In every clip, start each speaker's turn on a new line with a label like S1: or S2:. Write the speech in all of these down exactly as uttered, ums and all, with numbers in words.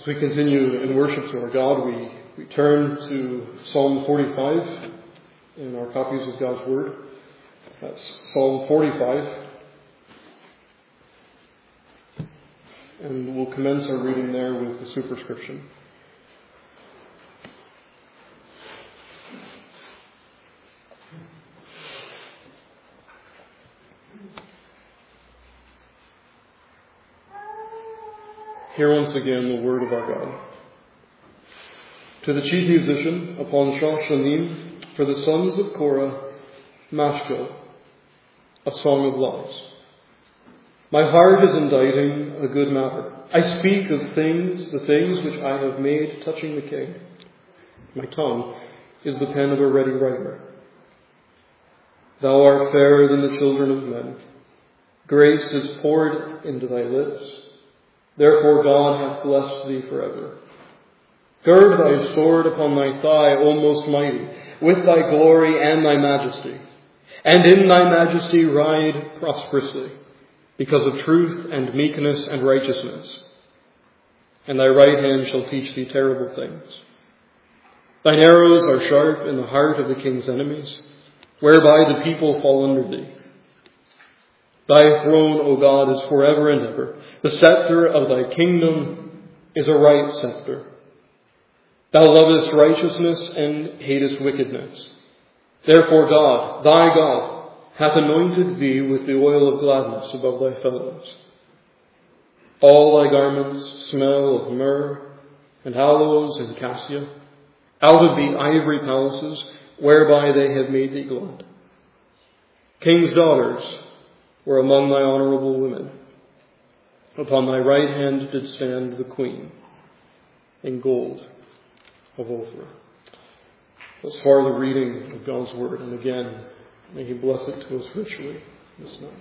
S1: As we continue in worship to our God, we, we turn to Psalm forty-five in our copies of God's Word. That's Psalm forty-five. And we'll commence our reading there with the superscription. Hear once again the word of our God. To the chief musician upon Shoshanim, for the sons of Korah, Mashkil, a song of loves. My heart is inditing a good matter. I speak of things, the things which I have made touching the king. My tongue is the pen of a ready writer. Thou art fairer than the children of men. Grace is poured into thy lips. Therefore God hath blessed thee forever. Gird thy sword upon thy thigh, O most mighty, with thy glory and thy majesty. And in thy majesty ride prosperously, because of truth and meekness and righteousness. And thy right hand shall teach thee terrible things. Thine arrows are sharp in the heart of the king's enemies, whereby the people fall under thee. Thy throne, O God, is forever and ever. The scepter of thy kingdom is a right scepter. Thou lovest righteousness and hatest wickedness. Therefore God, thy God, hath anointed thee with the oil of gladness above thy fellows. All thy garments smell of myrrh and aloes and cassia, out of the ivory palaces whereby they have made thee glad. King's daughters were among thy honourable women. Upon thy right hand did stand the queen in gold of Ophir. Thus far the reading of God's Word, and again, may He bless it to us richly this night.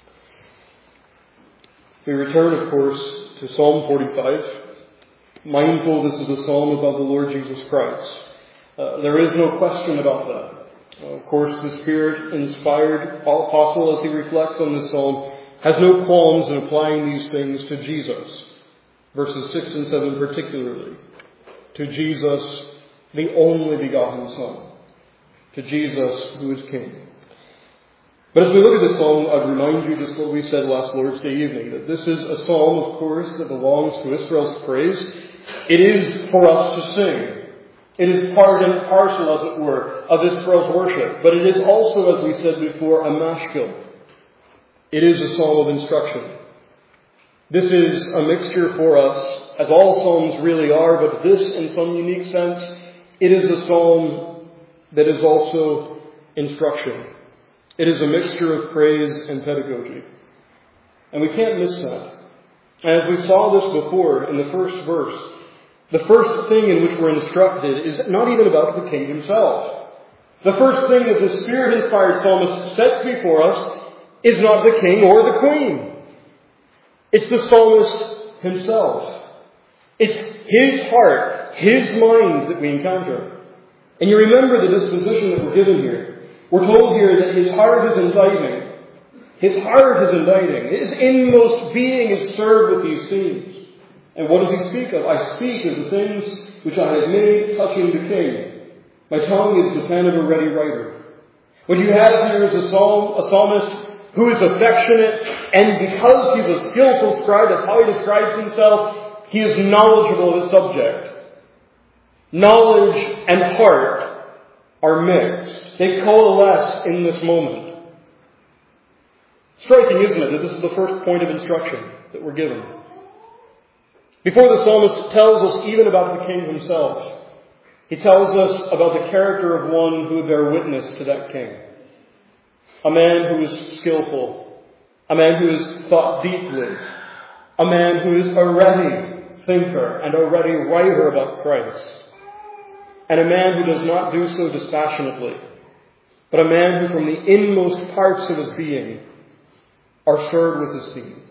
S1: We return, of course, to Psalm forty-five, mindful this is a psalm about the Lord Jesus Christ. Uh, there is no question about that. Of course, the Spirit-inspired apostle, as he reflects on this psalm, has no qualms in applying these things to Jesus. Verses six and seven particularly. To Jesus, the only begotten Son. To Jesus, who is King. But as we look at this psalm, I'd remind you just what we said last Lord's Day evening, that this is a psalm, of course, that belongs to Israel's praise. It is for us to sing. It is part and parcel, as it were, of Israel's worship. But it is also, as we said before, a mashkil. It is a psalm of instruction. This is a mixture for us, as all psalms really are, but this, in some unique sense, it is a psalm that is also instruction. It is a mixture of praise and pedagogy. And we can't miss that. As we saw this before in the first verse, the first thing in which we're instructed is not even about the king himself. The first thing that the Spirit-inspired psalmist sets before us is not the king or the queen. It's the psalmist himself. It's his heart, his mind that we encounter. And you remember the disposition that we're given here. We're told here that his heart is inditing. His heart is inditing. His inmost being is stirred with these themes. And what does he speak of? I speak of the things which I have made touching the king. My tongue is the pen of a ready writer. What you have here is a, psalm, a psalmist who is affectionate, and because he's a skillful scribe, that's how he describes himself, he is knowledgeable of his subject. Knowledge and heart are mixed. They coalesce in this moment. Striking, isn't it, that this is the first point of instruction that we're given. Before the psalmist tells us even about the king himself, he tells us about the character of one who would bear witness to that king. A man who is skillful. A man who has thought deeply. A man who is a ready thinker and a ready writer about Christ. And a man who does not do so dispassionately, but a man who from the inmost parts of his being are stirred with his theme.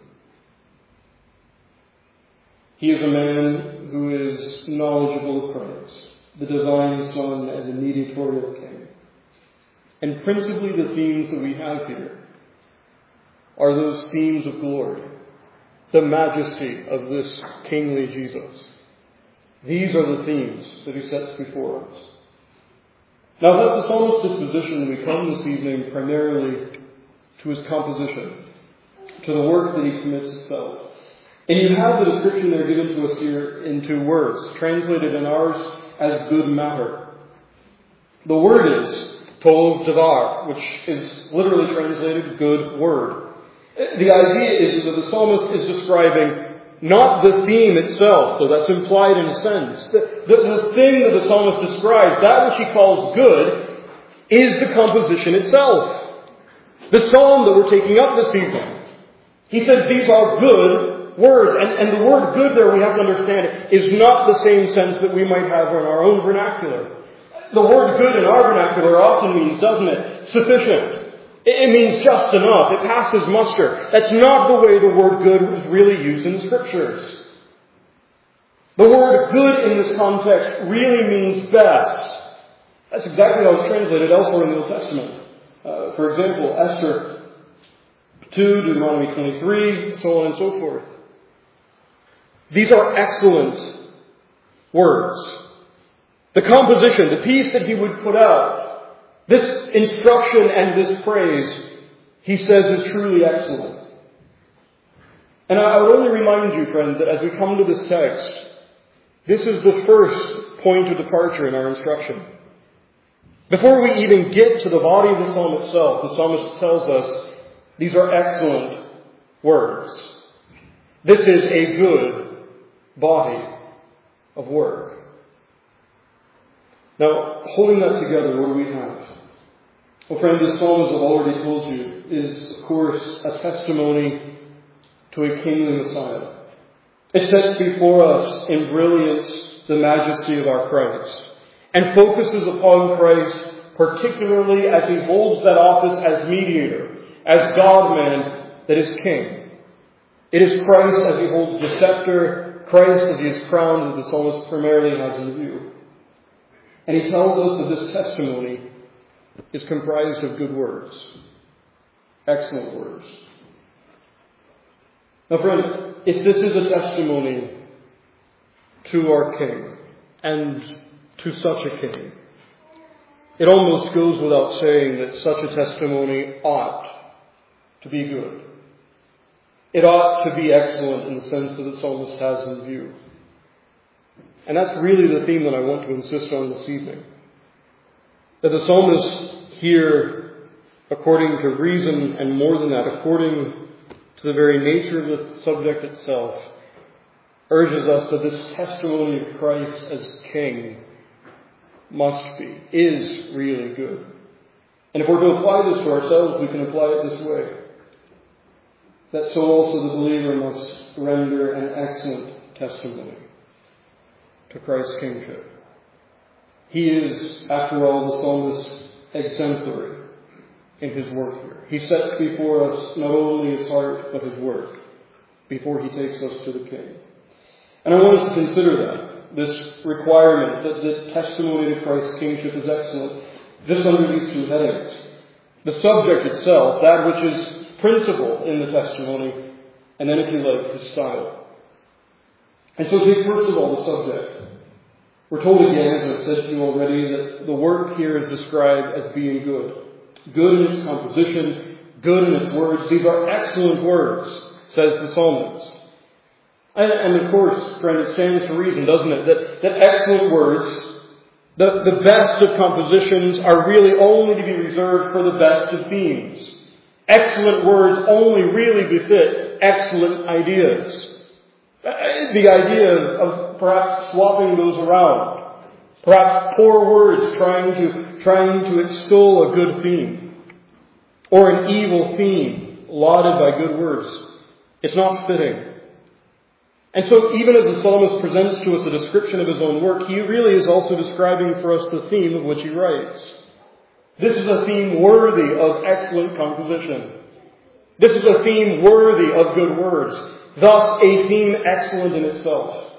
S1: He is a man who is knowledgeable of Christ, the divine Son and the mediatorial King. And principally the themes that we have here are those themes of glory, the majesty of this kingly Jesus. These are the themes that he sets before us. Now, that's the psalmist's disposition. We come this evening primarily to his composition, to the work that he commits itself. And you have the description there given to us here in two words, translated in ours as good matter. The word is tov devar, which is literally translated good word. The idea is that the psalmist is describing not the theme itself, though that's implied in a sense. The, the, the thing that the psalmist describes, that which he calls good, is the composition itself. The psalm that we're taking up this evening. He says these are good words. And, and the word good there, we have to understand, is not the same sense that we might have in our own vernacular. The word good in our vernacular often means, doesn't it, sufficient. It means just enough. It passes muster. That's not the way the word good is really used in the Scriptures. The word good in this context really means best. That's exactly how it's translated elsewhere in the Old Testament. Uh, for example, Esther two, Deuteronomy twenty-three, so on and so forth. These are excellent words. The composition, the piece that he would put out, this instruction and this praise, he says, is truly excellent. And I would only remind you, friend, that as we come to this text, this is the first point of departure in our instruction. Before we even get to the body of the psalm itself, the psalmist tells us, these are excellent words. This is a good body of work. Now, holding that together, what do we have? Well, friend, this psalm, as I've already told you, is, of course, a testimony to a kingly Messiah. It sets before us in brilliance the majesty of our Christ, and focuses upon Christ particularly as he holds that office as mediator, as God-man that is king. It is Christ as he holds the scepter, Christ as he is crowned, that the psalmist primarily has in view. And he tells us that this testimony is comprised of good words. Excellent words. Now, friend, if this is a testimony to our King, and to such a King, it almost goes without saying that such a testimony ought to be good. It ought to be excellent in the sense that the psalmist has in view. And that's really the theme that I want to insist on this evening. That the psalmist here, according to reason, and more than that, according to the very nature of the subject itself, urges us that this testimony of Christ as King must be, is really good. And if we're to apply this to ourselves, we can apply it this way. That so also the believer must render an excellent testimony to Christ's kingship. He is, after all, the psalmist exemplary in his work here. He sets before us not only his heart, but his work, before he takes us to the King. And I want us to consider that, this requirement that the testimony to Christ's kingship is excellent, just under these two headings. The subject itself, that which is principal in the testimony, and then, if you like, his style. And so take first of all the subject. We're told again, as I've said to you already, that the work here is described as being good. Good in its composition, good in its words. These are excellent words, says the psalmist. And, and of course, friend, it stands to reason, doesn't it, that, that excellent words, the, the best of compositions, are really only to be reserved for the best of themes. Excellent words only really befit excellent ideas. The idea of perhaps swapping those around. Perhaps poor words trying to, trying to extol a good theme. Or an evil theme lauded by good words. It's not fitting. And so even as the psalmist presents to us a description of his own work, he really is also describing for us the theme of which he writes. This is a theme worthy of excellent composition. This is a theme worthy of good words. Thus, a theme excellent in itself.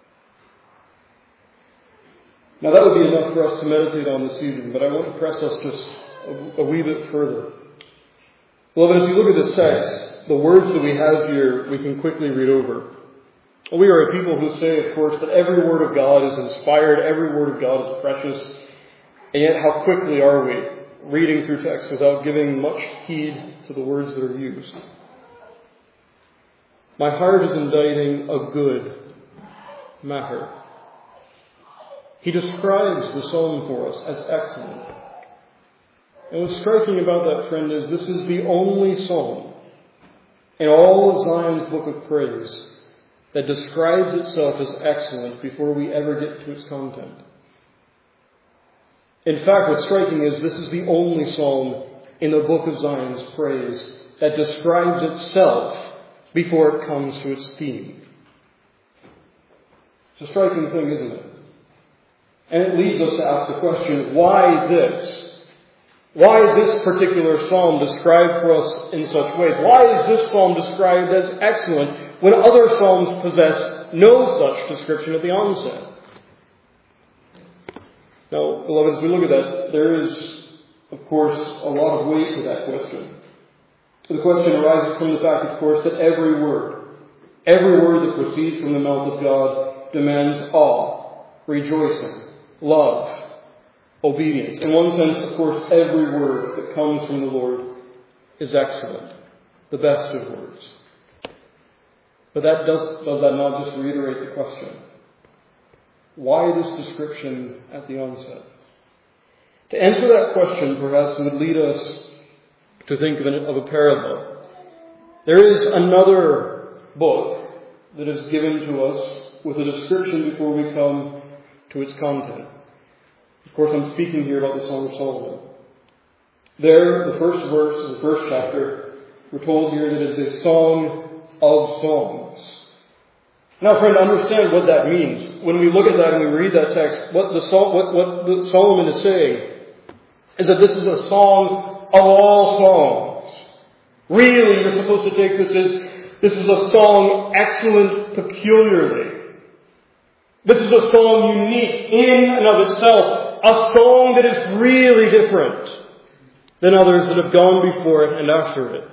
S1: Now that would be enough for us to meditate on this evening, but I want to press us just a, a wee bit further. Beloved, as you look at this text, the words that we have here, we can quickly read over. We are a people who say, of course, that every word of God is inspired, every word of God is precious, and yet how quickly are we reading through text without giving much heed to the words that are used? My heart is inditing a good matter. He describes the psalm for us as excellent. And what's striking about that, friend, is this is the only psalm in all of Zion's book of praise that describes itself as excellent before we ever get to its content. In fact, what's striking is this is the only psalm in the book of Zion's praise that describes itself before it comes to its theme. It's a striking thing, isn't it? And it leads us to ask the question, why this? Why is this particular psalm described for us in such ways? Why is this psalm described as excellent when other psalms possess no such description at the onset? Now, beloved, as we look at that, there is, of course, a lot of weight to that question. The question arises from the fact, of course, that every word, every word that proceeds from the mouth of God demands awe, rejoicing, love, obedience. In one sense, of course, every word that comes from the Lord is excellent, the best of words. But that does, does that not just reiterate the question? Why this description at the onset? To answer that question, perhaps it would lead us to think of, an, of a parallel. There is another book that is given to us with a description before we come to its content. Of course, I'm speaking here about the Song of Solomon. There, the first verse of the first chapter, we're told here that it is a song of songs. Now, friend, understand what that means. When we look at that and we read that text, what the what, what the Solomon is saying is that this is a song of all songs. Really, you're supposed to take this as this is a song excellent peculiarly. This is a song unique in and of itself, a song that is really different than others that have gone before it and after it.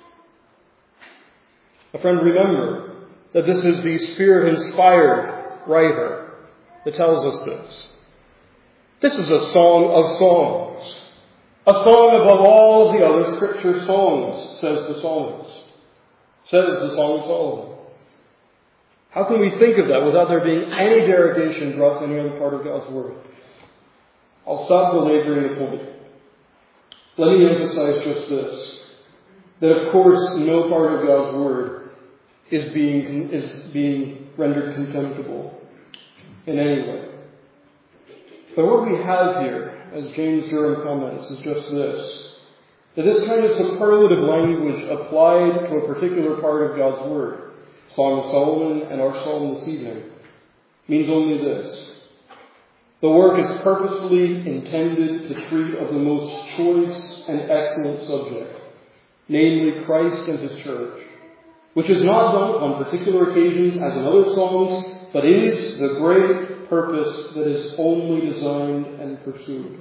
S1: A friend, remember that this is the Spirit-inspired writer that tells us this. This is a song of songs. A song above all of the other Scripture songs, says the psalmist. Says the Song of Solomon. How can we think of that without there being any derogation brought to any other part of God's Word? I'll stop belaboring the point. Let me emphasize just this. That of course no part of God's Word is being is being rendered contemptible in any way. But what we have here, as James Durham comments, is just this. That this kind of superlative language applied to a particular part of God's Word, Song of Solomon and our psalm this evening, means only this. The work is purposefully intended to treat of the most choice and excellent subject, namely Christ and His church, which is not done on particular occasions as in other psalms, but is the great purpose that is only designed and pursued.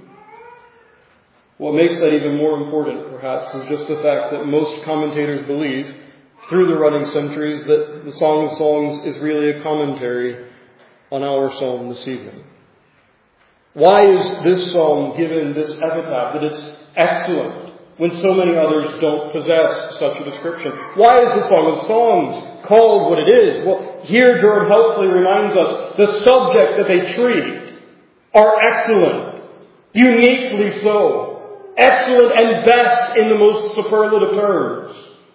S1: What makes that even more important, perhaps, is just the fact that most commentators believe, through the running centuries, that the Song of Songs is really a commentary on our psalm this evening. Why is this psalm given this epitaph, that it's excellent, when so many others don't possess such a description? Why is the Song of Songs called what it is? Well, here Durham helpfully reminds us the subject that they treat are excellent, uniquely so, excellent and best in the most superlative terms.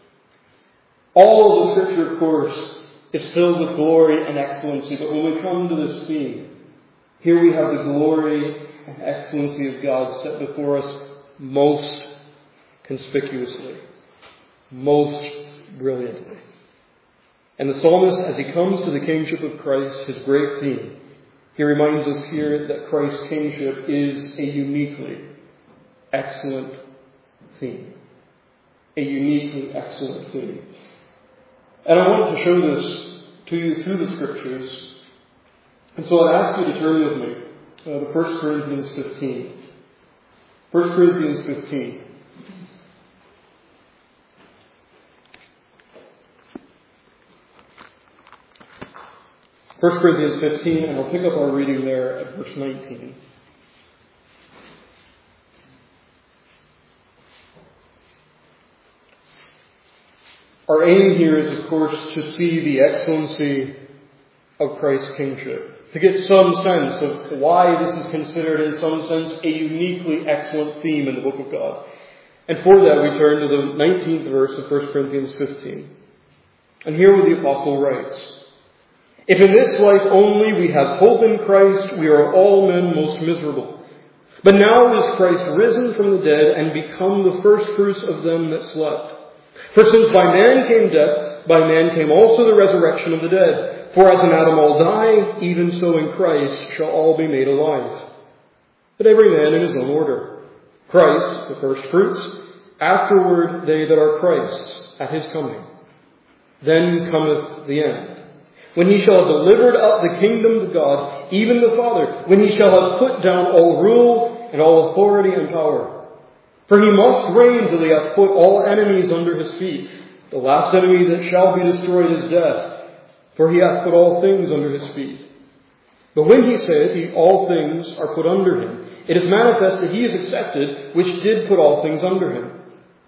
S1: All of the Scripture, of course, is filled with glory and excellency, but when we come to this theme, here we have the glory and excellency of God set before us most conspicuously, most brilliantly. And the psalmist, as he comes to the kingship of Christ, his great theme, he reminds us here that Christ's kingship is a uniquely excellent theme. A uniquely excellent theme. And I want to show this to you through the Scriptures. And so I'd ask you to turn with me uh, to First Corinthians fifteen. First Corinthians fifteen. First Corinthians fifteen, and we'll pick up our reading there at verse nineteen. Our aim here is, of course, to see the excellency of Christ's kingship, to get some sense of why this is considered, in some sense, a uniquely excellent theme in the book of God. And for that, we turn to the nineteenth verse of First Corinthians fifteen. And here the apostle writes, "If in this life only we have hope in Christ, we are all men most miserable. But now is Christ risen from the dead and become the firstfruits of them that slept. For since by man came death, by man came also the resurrection of the dead. For as in Adam all die, even so in Christ shall all be made alive. But every man in his own order. Christ, the firstfruits, afterward they that are Christ's at his coming. Then cometh the end, when he shall have delivered up the kingdom to God, even the Father, when he shall have put down all rule and all authority and power. For he must reign till he hath put all enemies under his feet. The last enemy that shall be destroyed is death, for he hath put all things under his feet. But when he saith, he, all things are put under him, it is manifest that he is accepted, which did put all things under him.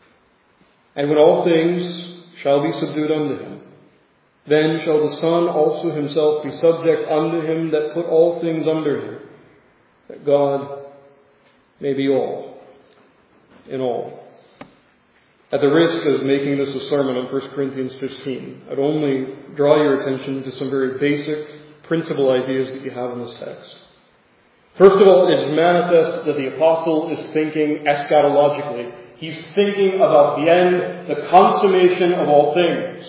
S1: And when all things shall be subdued unto him, then shall the Son also himself be subject unto him that put all things under him, that God may be all in all." At the risk of making this a sermon on First Corinthians fifteen, I'd only draw your attention to some very basic principal ideas that you have in this text. First of all, it is manifest that the apostle is thinking eschatologically. He's thinking about the end, the consummation of all things.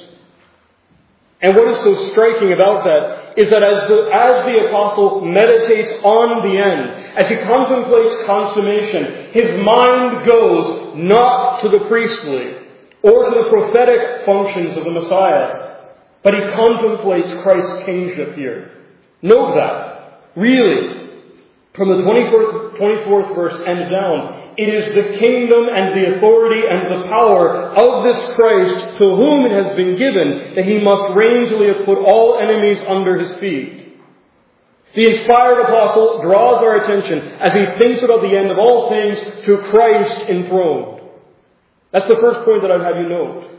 S1: And what is so striking about that is that as the, as the apostle meditates on the end, as he contemplates consummation, his mind goes not to the priestly or to the prophetic functions of the Messiah, but he contemplates Christ's kingship here. Note that. Really, from the twenty-fourth, twenty-fourth verse and down, it is the kingdom and the authority and the power of this Christ to whom it has been given that he must reign till he has put all enemies under his feet. The inspired apostle draws our attention as he thinks about the end of all things to Christ enthroned. That's the first point that I'd have you note.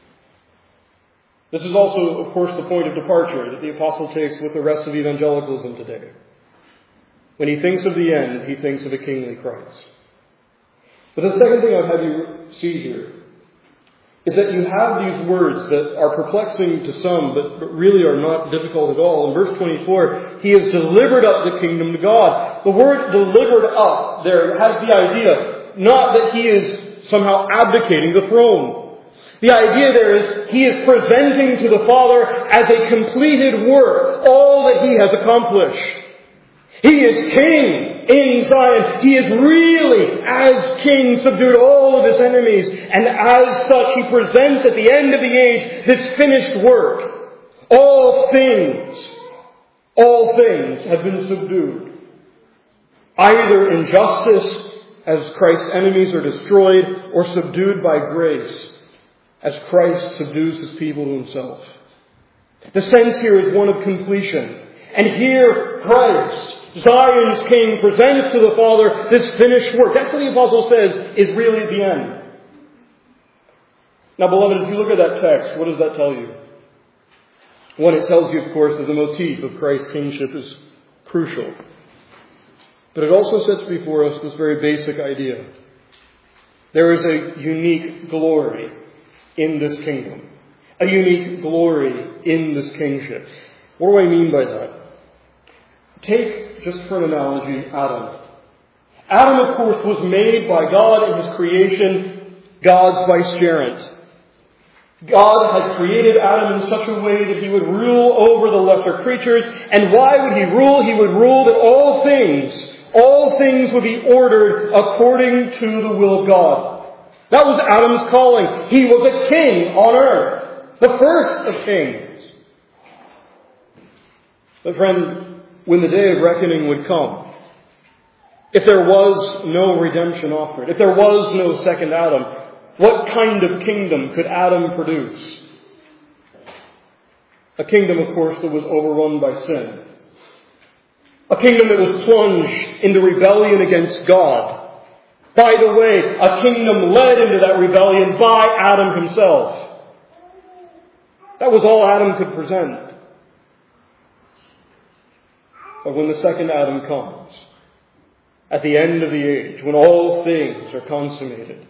S1: This is also, of course, the point of departure that the apostle takes with the rest of evangelicalism today. When he thinks of the end, he thinks of a kingly Christ. But the second thing I'd have you see here is that you have these words that are perplexing to some, but, but really are not difficult at all. In verse twenty-four, he has delivered up the kingdom to God. The word delivered up there has the idea not that he is somehow abdicating the throne. The idea there is he is presenting to the Father as a completed work all that he has accomplished. He is king in Zion. He is really, as king, subdued all of his enemies. And as such, he presents at the end of the age this finished work. All things, all things have been subdued. Either in justice, as Christ's enemies are destroyed, or subdued by grace, as Christ subdues his people to himself. The sense here is one of completion. And here, Christ, Zion's King, presents to the Father this finished work. That's what the apostle says is really the end. Now, beloved, as you look at that text, what does that tell you? One, it tells you, of course, that the motif of Christ's kingship is crucial. But it also sets before us this very basic idea. There is a unique glory in this kingdom. A unique glory in this kingship. What do I mean by that? Take, just for an analogy, Adam. Adam, of course, was made by God in his creation, God's vicegerent. God had created Adam in such a way that he would rule over the lesser creatures. And why would he rule? He would rule that all things, all things would be ordered according to the will of God. That was Adam's calling. He was a king on earth, the first of kings. But friend, when the day of reckoning would come, if there was no redemption offered, if there was no second Adam, what kind of kingdom could Adam produce? A kingdom, of course, that was overrun by sin. A kingdom that was plunged into rebellion against God. By the way, a kingdom led into that rebellion by Adam himself. That was all Adam could present. But when the second Adam comes, at the end of the age, when all things are consummated,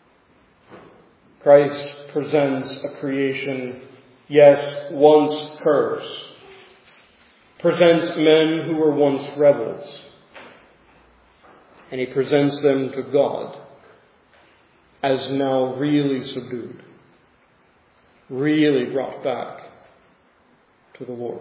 S1: Christ presents a creation, yes, once cursed, presents men who were once rebels, and he presents them to God as now really subdued, really brought back to the Lord.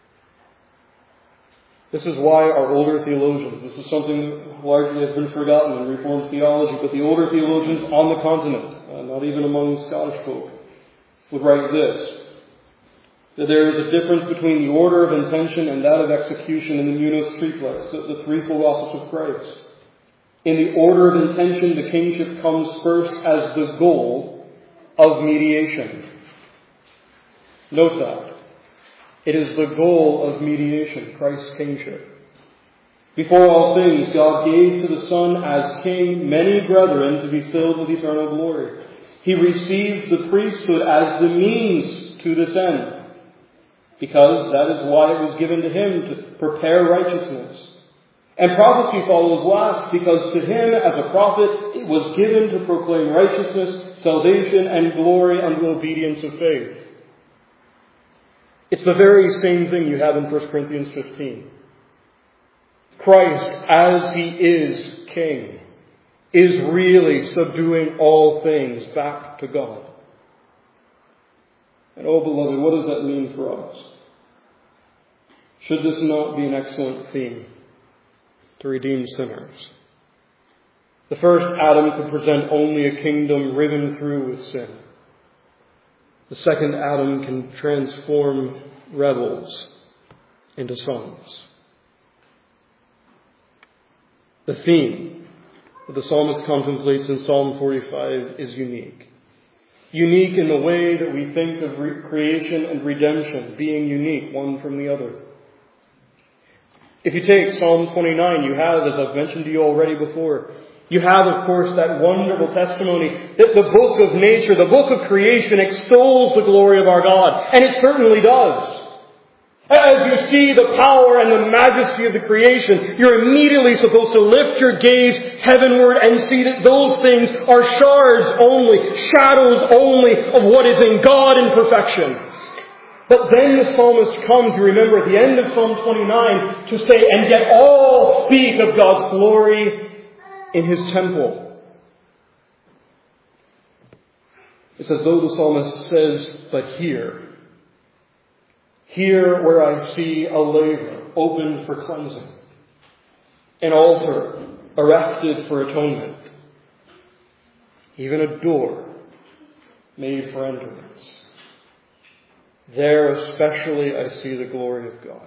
S1: This is why our older theologians, this is something that largely has been forgotten in Reformed theology, but the older theologians on the continent, uh, not even among Scottish folk, would write this, that there is a difference between the order of intention and that of execution in the munus triplex, the, the threefold office of Christ. In the order of intention, the kingship comes first as the goal of mediation. Note that. It is the goal of mediation, Christ's kingship. Before all things, God gave to the Son as King many brethren to be filled with eternal glory. He receives the priesthood as the means to this end, because that is why it was given to Him to prepare righteousness. And prophecy follows last, because to Him as a prophet it was given to proclaim righteousness, salvation, and glory unto obedience of faith. It's the very same thing you have in First Corinthians fifteen. Christ, as He is King, is really subduing all things back to God. And oh, beloved, what does that mean for us? Should this not be an excellent theme to redeem sinners? The first Adam could present only a kingdom riven through with sin. The second Adam can transform rebels into sons. The theme that the psalmist contemplates in Psalm forty-five is unique. Unique in the way that we think of re- creation and redemption being unique one from the other. If you take Psalm twenty-nine, you have, as I've mentioned to you already before, you have, of course, that wonderful testimony that the book of nature, the book of creation, extols the glory of our God. And it certainly does. As you see the power and the majesty of the creation, you're immediately supposed to lift your gaze heavenward and see that those things are shards only, shadows only of what is in God in perfection. But then the psalmist comes, you remember, at the end of Psalm twenty-nine, to say, and yet all speak of God's glory in His temple. It's as though the psalmist says, but here, here where I see a laver opened for cleansing, an altar erected for atonement, even a door made for entrance, there especially I see the glory of God.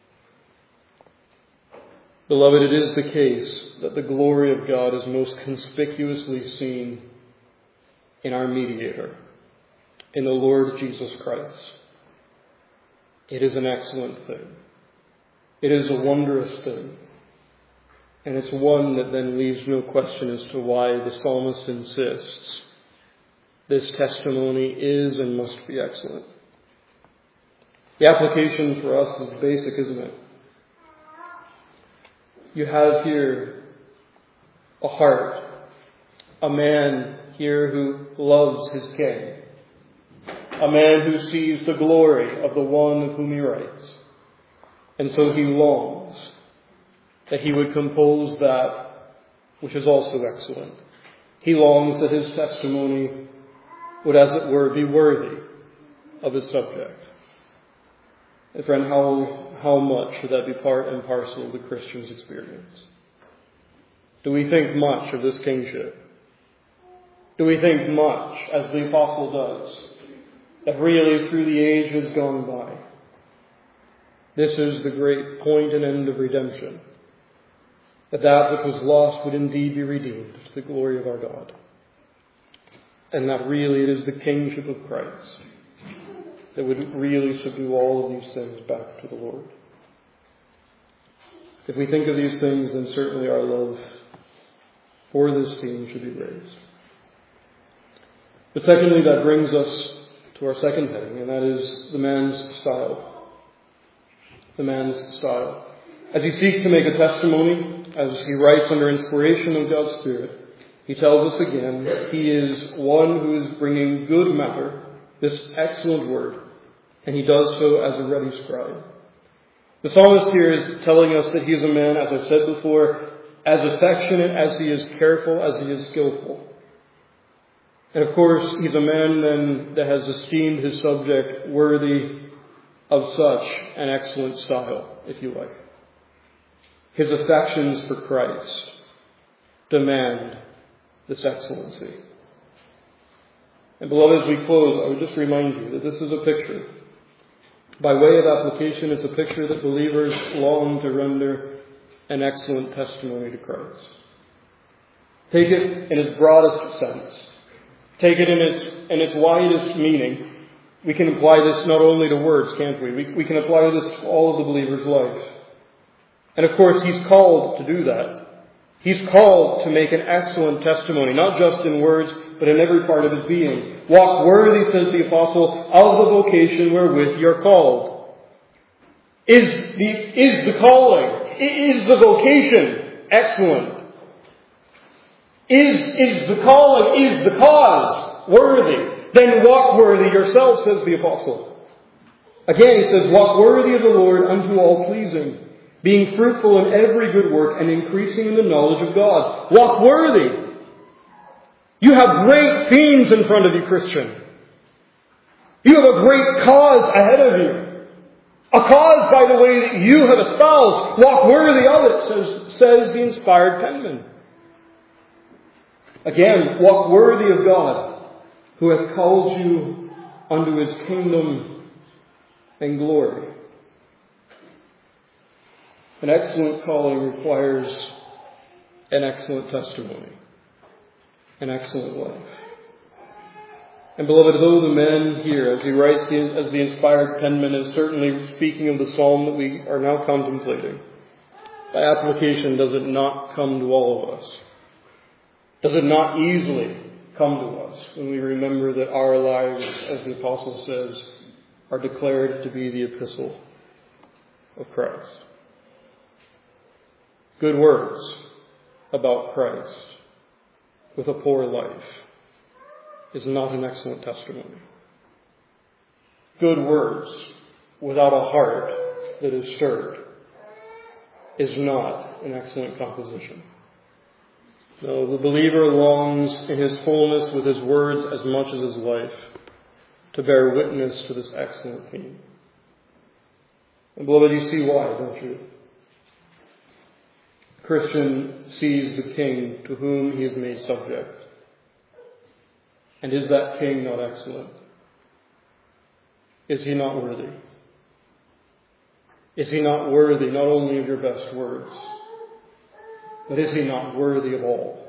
S1: Beloved, it is the case that the glory of God is most conspicuously seen in our mediator, in the Lord Jesus Christ. It is an excellent thing. It is a wondrous thing. And it's one that then leaves no question as to why the psalmist insists this testimony is and must be excellent. The application for us is basic, isn't it? You have here a heart, a man here who loves his king, a man who sees the glory of the one of whom he writes. And so he longs that he would compose that which is also excellent. He longs that his testimony would, as it were, be worthy of his subject. And friend, how, how much should that be part and parcel of the Christian's experience? Do we think much of this kingship? Do we think much, as the apostle does, that really through the ages gone by, this is the great point and end of redemption, that that which was lost would indeed be redeemed to the glory of our God, and that really it is the kingship of Christ that would really subdue all of these things back to the Lord. If we think of these things, then certainly our love for this theme should be raised. But secondly, that brings us to our second heading, and that is the man's style. The man's style. As he seeks to make a testimony, as he writes under inspiration of God's Spirit, he tells us again that he is one who is bringing good matter, this excellent word, and he does so as a ready scribe. The psalmist here is telling us that he is a man, as I've said before, as affectionate as he is careful, as he is skillful. And of course, he's a man then that has esteemed his subject worthy of such an excellent style, if you like. His affections for Christ demand this excellency. And beloved, as we close, I would just remind you that this is a picture. By way of application, it's a picture that believers long to render an excellent testimony to Christ. Take it in its broadest sense. Take it in its, in its widest meaning. We can apply this not only to words, can't we? we? We can apply this to all of the believer's life. And of course, he's called to do that. He's called to make an excellent testimony, not just in words, but in every part of his being. Walk worthy, says the apostle, of the vocation wherewith you're called. Is the, is the calling, is the vocation excellent? Is, is the calling, is the cause worthy? Then walk worthy yourself, says the apostle. Again, he says, walk worthy of the Lord unto all pleasing, being fruitful in every good work and increasing in the knowledge of God. Walk worthy. You have great themes in front of you, Christian. You have a great cause ahead of you. A cause, by the way, that you have espoused. Walk worthy of it, says, says the inspired penman. Again, walk worthy of God, who hath called you unto his kingdom and glory. An excellent calling requires an excellent testimony, an excellent life. And beloved, though the man here, as he writes the, as the inspired penman, is certainly speaking of the psalm that we are now contemplating, by application does it not come to all of us? Does it not easily come to us when we remember that our lives, as the apostle says, are declared to be the epistle of Christ? Good words about Christ with a poor life is not an excellent testimony. Good words without a heart that is stirred is not an excellent composition. No, the believer longs in his fullness with his words as much as his life to bear witness to this excellent theme. And beloved, you see why, don't you? Christian sees the King to whom he is made subject. And is that King not excellent? Is he not worthy? Is he not worthy not only of your best words, but is he not worthy of all?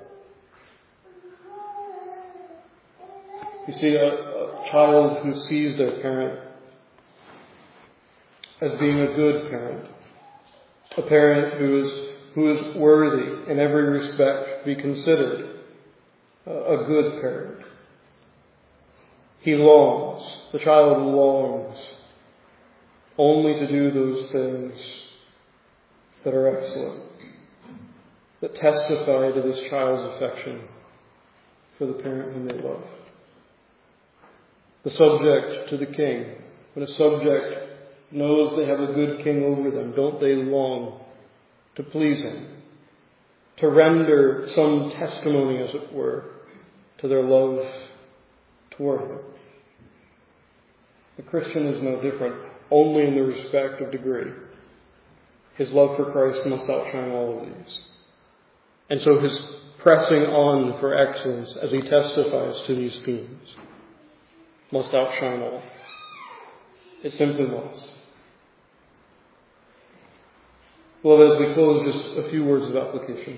S1: You see, a, a child who sees their parent as being a good parent, a parent who is who is worthy in every respect to be considered a good parent. He longs, the child longs only to do those things that are excellent, that testify to this child's affection for the parent whom they love. The subject to the king, when a subject knows they have a good king over them, don't they long to please him, to render some testimony, as it were, to their love toward him? The Christian is no different, only in the respect of degree. His love for Christ must outshine all of these. And so his pressing on for excellence as he testifies to these themes must outshine all. It simply must. Well, as we close, just a few words of application.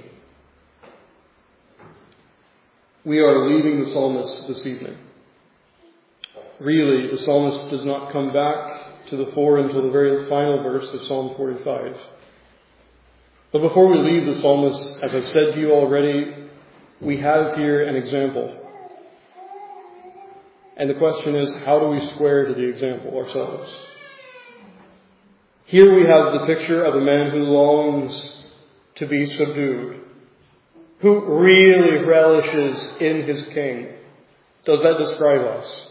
S1: We are leaving the psalmist this evening. really, the psalmist does not come back to the fore until the very final verse of Psalm forty-five. But before we leave the psalmist, as I've said to you already, we have here an example. And the question is, how do we square to the example ourselves? Here we have the picture of a man who longs to be subdued, who really relishes in his king. Does that describe us?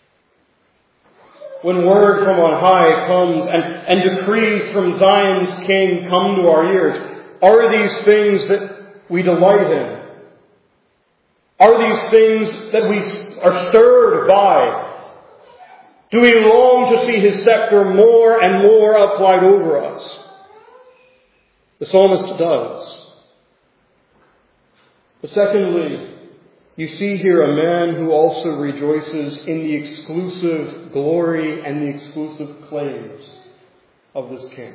S1: When word from on high comes and, and decrees from Zion's king come to our ears, are these things that we delight in? Are these things that we are stirred by? Do we long to see his scepter more and more applied over us? The psalmist does. But secondly, you see here a man who also rejoices in the exclusive glory and the exclusive claims of this king.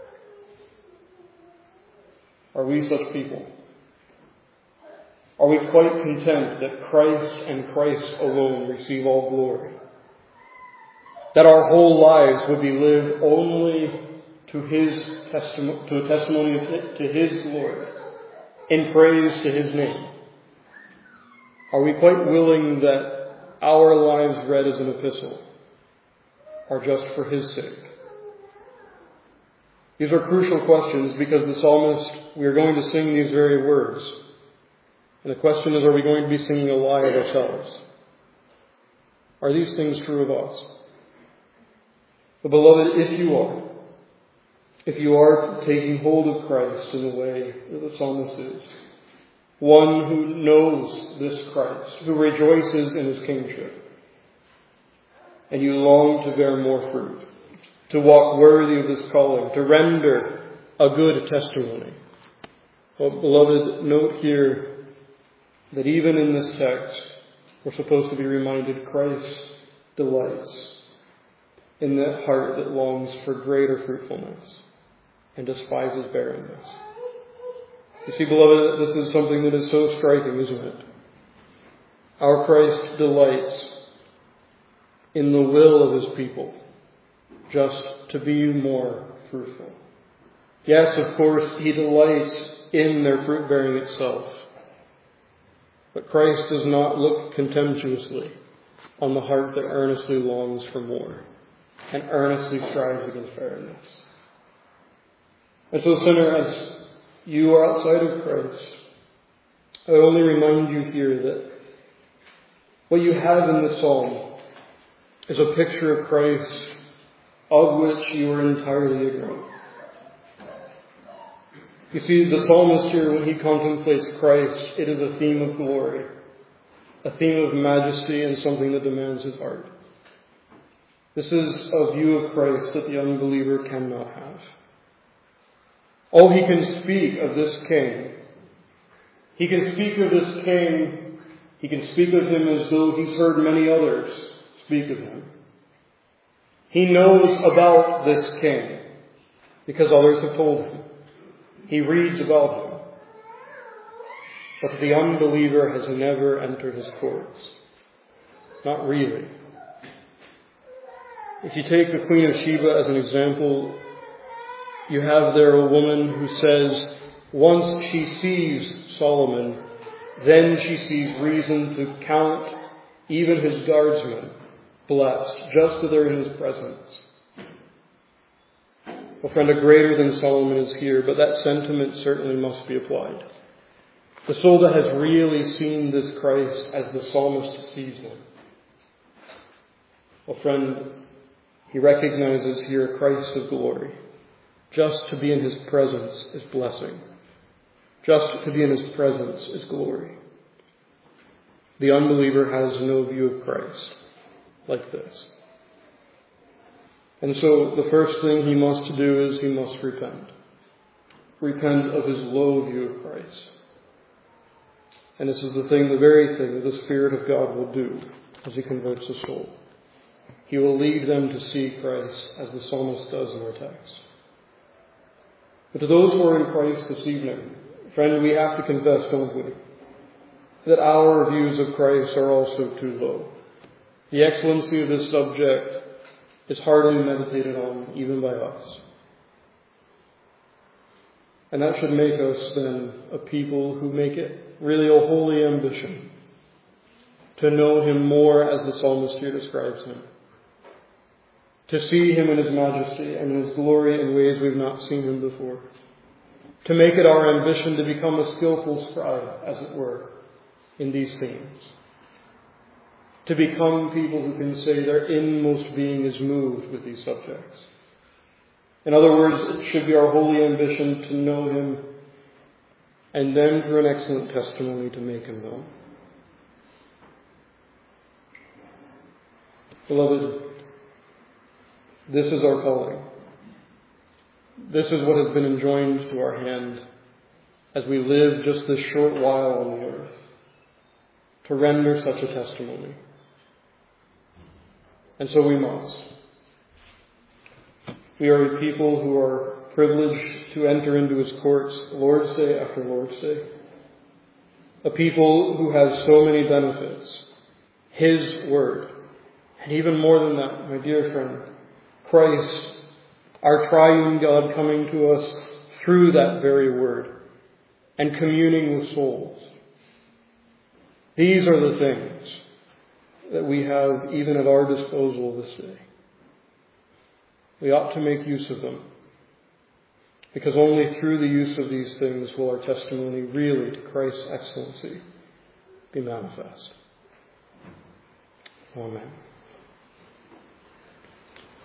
S1: Are we such people? Are we quite content that Christ and Christ alone receive all glory? That our whole lives would be lived only to His testimony, to a testimony to His glory, in praise to His name? Are we quite willing that our lives read as an epistle are just for His sake? These are crucial questions because the psalmist, we are going to sing these very words. And the question is, are we going to be singing a lie of ourselves? Are these things true of us? But beloved, if you are, if you are taking hold of Christ in the way that the psalmist is, one who knows this Christ, who rejoices in His kingship, and you long to bear more fruit, to walk worthy of this calling, to render a good testimony. Well, beloved, note here that even in this text, we're supposed to be reminded Christ delights in that heart that longs for greater fruitfulness and despises barrenness. You see, beloved, this is something that is so striking, isn't it? Our Christ delights in the will of His people just to be more fruitful. Yes, of course, He delights in their fruit-bearing itself. But Christ does not look contemptuously on the heart that earnestly longs for more and earnestly strives against barrenness. And so, sinner, as you are outside of Christ, I only remind you here that what you have in the psalm is a picture of Christ of which you are entirely ignorant. You see, the psalmist here, when he contemplates Christ, it is a theme of glory, a theme of majesty, and something that demands his heart. This is a view of Christ that the unbeliever cannot have. Oh, he can speak of this king. He can speak of this king. He can speak of him as though he's heard many others speak of him. He knows about this king because others have told him. He reads about him. But the unbeliever has never entered his courts. Not really. If you take the Queen of Sheba as an example, you have there a woman who says, once she sees Solomon, then she sees reason to count even his guardsmen blessed, just that they're in his presence. Well, friend, a greater than Solomon is here, but that sentiment certainly must be applied. The soul that has really seen this Christ as the psalmist sees him. Well, friend, he recognizes here a Christ of glory. Just to be in his presence is blessing. Just to be in his presence is glory. The unbeliever has no view of Christ like this. And so the first thing he must do is he must repent. Repent of his low view of Christ. And this is the thing, the very thing that the Spirit of God will do as he converts the soul. He will lead them to see Christ as the psalmist does in our text. But to those who are in Christ this evening, friend, we have to confess, don't we, that our views of Christ are also too low. The excellency of this subject is hardly meditated on even by us. And that should make us then a people who make it really a holy ambition to know him more as the psalmist here describes him. To see him in his majesty and in his glory in ways we've not seen him before. To make it our ambition to become a skillful scribe, as it were, in these themes. To become people who can say their inmost being is moved with these subjects. In other words, it should be our holy ambition to know him and then through an excellent testimony to make him known. Beloved, this is our calling. This is what has been enjoined to our hand as we live just this short while on the earth, to render such a testimony. And so we must. We are a people who are privileged to enter into his courts Lord's Day after Lord's Day. A people who has so many benefits. His word. And even more than that, my dear friend, Christ, our triune God, coming to us through that very word and communing with souls. These are the things that we have even at our disposal this day. We ought to make use of them, because only through the use of these things will our testimony really to Christ's excellency be manifest. Amen.